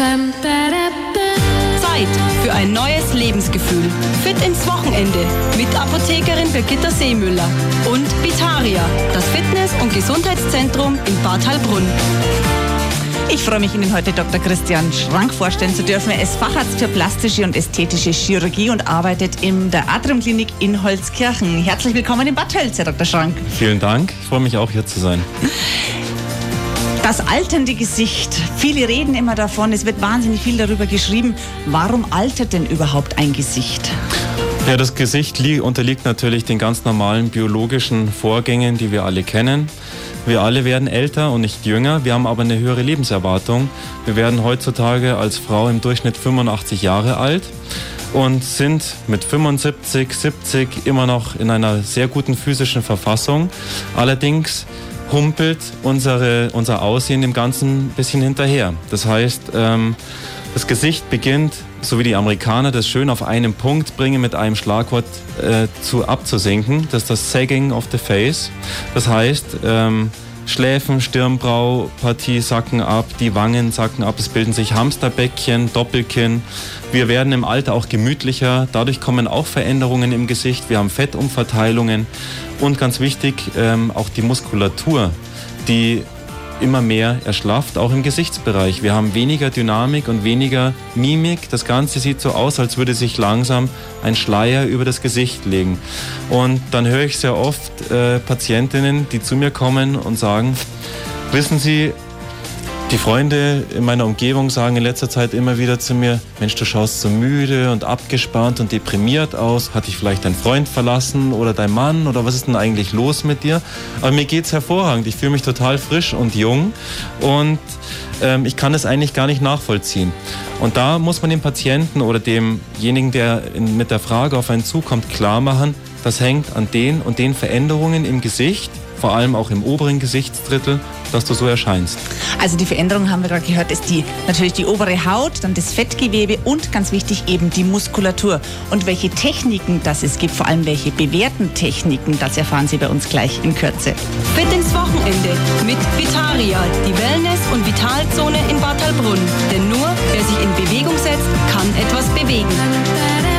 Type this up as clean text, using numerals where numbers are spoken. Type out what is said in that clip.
Zeit für ein neues Lebensgefühl. Fit ins Wochenende mit Apothekerin Birgitta Seemüller und Vitaria, das Fitness- und Gesundheitszentrum in Bad Heilbrunn. Ich freue mich, Ihnen heute Dr. Christian Schrank vorstellen zu dürfen. Er ist Facharzt für plastische und ästhetische Chirurgie und arbeitet in der Atriumklinik in Holzkirchen. Herzlich willkommen in Bad Tölz, Herr Dr. Schrank. Vielen Dank, ich freue mich auch, hier zu sein. Das alternde Gesicht. Viele reden immer davon, es wird wahnsinnig viel darüber geschrieben. Warum altert denn überhaupt ein Gesicht? Ja, das Gesicht unterliegt natürlich den ganz normalen biologischen Vorgängen, die wir alle kennen. Wir alle werden älter und nicht jünger, wir haben aber eine höhere Lebenserwartung. Wir werden heutzutage als Frau im Durchschnitt 85 Jahre alt und sind mit 75, 70 immer noch in einer sehr guten physischen Verfassung. Allerdings humpelt unser Aussehen dem Ganzen ein bisschen hinterher. Das heißt, das Gesicht beginnt, so wie die Amerikaner das schön auf einen Punkt bringen, mit einem Schlagwort abzusinken. Das ist das Sagging of the Face. Das heißt, Schläfen, Stirnbraupartie sacken ab, die Wangen sacken ab, es bilden sich Hamsterbäckchen, Doppelkinn. Wir werden im Alter auch gemütlicher, dadurch kommen auch Veränderungen im Gesicht. Wir haben Fettumverteilungen und ganz wichtig, auch die Muskulatur, die immer mehr erschlafft, auch im Gesichtsbereich. Wir haben weniger Dynamik und weniger Mimik. Das Ganze sieht so aus, als würde sich langsam ein Schleier über das Gesicht legen. Und dann höre ich sehr oft Patientinnen, die zu mir kommen und sagen, wissen Sie, die Freunde in meiner Umgebung sagen in letzter Zeit immer wieder zu mir, Mensch, du schaust so müde und abgespannt und deprimiert aus. Hat dich vielleicht dein Freund verlassen oder dein Mann oder was ist denn eigentlich los mit dir? Aber mir geht's hervorragend. Ich fühle mich total frisch und jung und ich kann es eigentlich gar nicht nachvollziehen. Und da muss man dem Patienten oder demjenigen, der mit der Frage auf einen zukommt, klar machen, das hängt an den und den Veränderungen im Gesicht, vor allem auch im oberen Gesichtsdrittel, dass du so erscheinst. Also die Veränderung, haben wir gerade gehört, ist natürlich die obere Haut, dann das Fettgewebe und ganz wichtig eben die Muskulatur. Und welche Techniken das es gibt, vor allem welche bewährten Techniken, das erfahren Sie bei uns gleich in Kürze. Fit ins Wochenende mit Vitaria, die Wellness- und Vitalzone in Bad Heilbrunn. Denn nur wer sich in Bewegung setzt, kann etwas bewegen.